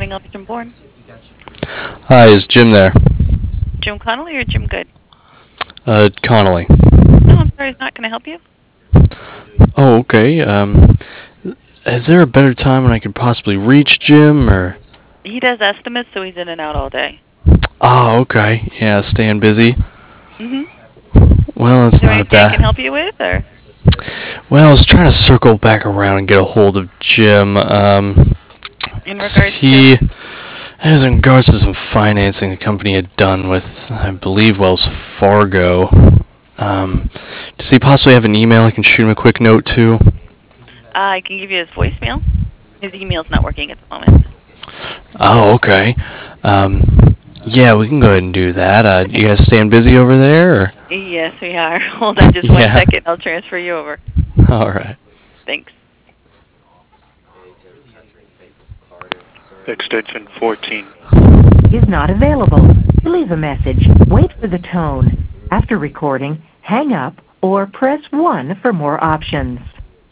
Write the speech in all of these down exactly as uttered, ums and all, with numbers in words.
morning, I'll be Jim Bourne. Hi, is Jim there? Jim Connolly or Jim Good? Uh, Connolly. No, I'm sorry, he's not. Can I help you? Oh, okay. Um, is there a better time when I could possibly reach Jim, or? He does estimates, so he's in and out all day. Oh, okay. Yeah, staying busy. Mm-hmm. Well, it's Is there not a anything I can bad. help you with, or? Well, I was trying to circle back around and get a hold of Jim. Um, In regards he, to? it was in regards to some financing the company had done with, I believe, Wells Fargo. Um, does he possibly have an email I can shoot him a quick note to? Uh, I can give you his voicemail. His email's not working at the moment. Oh, okay. Um, yeah, we can go ahead and do that. Uh, you guys staying busy over there? Or? Yes, we are. Hold on just Yeah. one second. I'll transfer you over. All right. Thanks. Extension fourteen. Is not available. To leave a message, wait for the tone. After recording, hang up or press one for more options.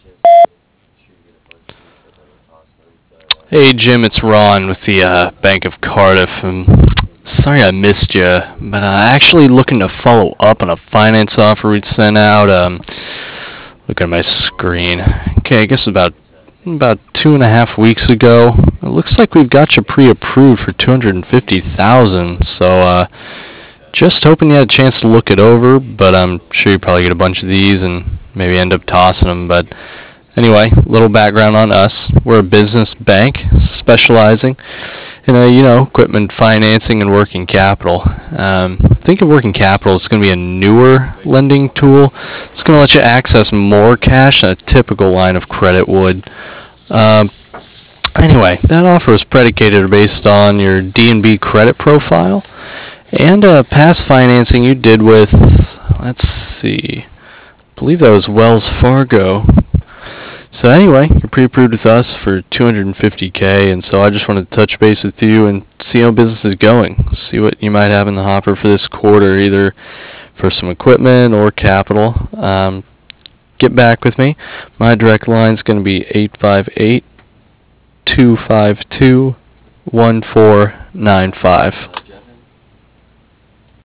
Hey, Jim, it's Ron with the uh, Bank of Cardiff. Um, sorry I missed you, but uh, actually looking to follow up on a finance offer we'd sent out. Um, look at my screen. Okay, I guess about about two and a half weeks ago. It looks like we've got you pre-approved for two hundred fifty thousand dollars. So, uh, just hoping you had a chance to look it over. But I'm sure you probably get a bunch of these and maybe end up tossing them. But anyway, a little background on us. We're a business bank specializing in, a, you know, equipment financing and working capital. Um, think of working capital as going to be a newer lending tool. It's going to let you access more cash than a typical line of credit would. Um, anyway, that offer is predicated or based on your D and B credit profile and uh, past financing you did with, let's see, I believe that was Wells Fargo. So anyway, you're pre-approved with us for two hundred fifty K, and so I just wanted to touch base with you and see how business is going. See what you might have in the hopper for this quarter, either for some equipment or capital. Um, get back with me. My direct line is going to be eight five eight, two five two, one four nine five.